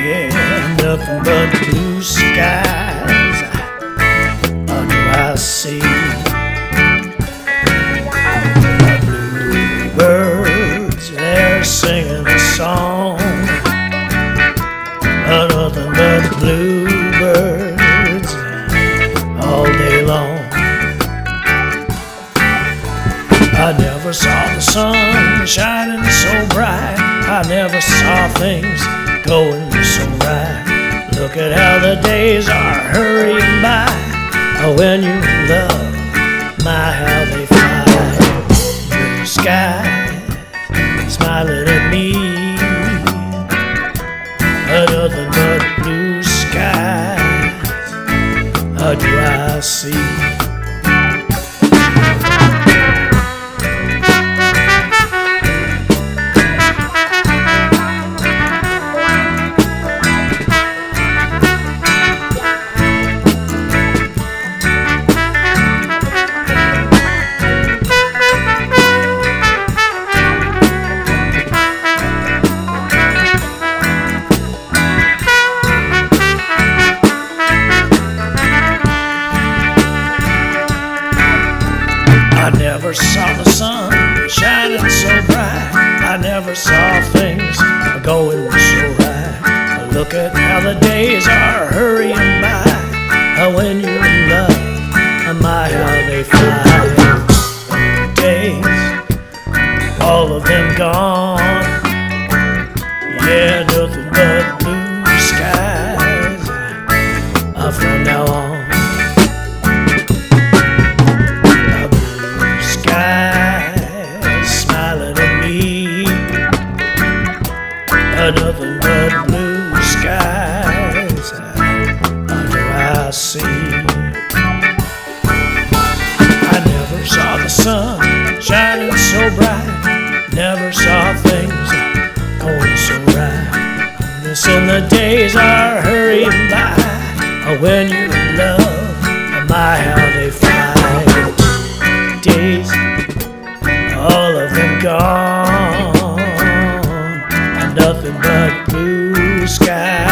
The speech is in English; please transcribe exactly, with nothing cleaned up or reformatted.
Yeah, nothing but blue skies under I see. The bluebirds, they're singing a song. Uh, nothing but bluebirds all day long. I never saw the sun shining so bright. I never saw things going so right. Look at how the days are hurrying by. Oh, when you love, my how they fly. Blue sky smiling at me. Nothing but blue skies uh, do I see. I never saw the sun shining so bright. I never saw things going so right. Look at how the days are hurrying by. When you love, my how they fly. Days, all of them gone. Yeah, nothing but blue skies uh, from now on. Nothing but blue skies uh, do I see. I never saw the sun shining so bright. Never saw things going so right. Listen, the days are hurrying by. When you love, my how they fly. Days, all of them gone. Nothing but blue skies.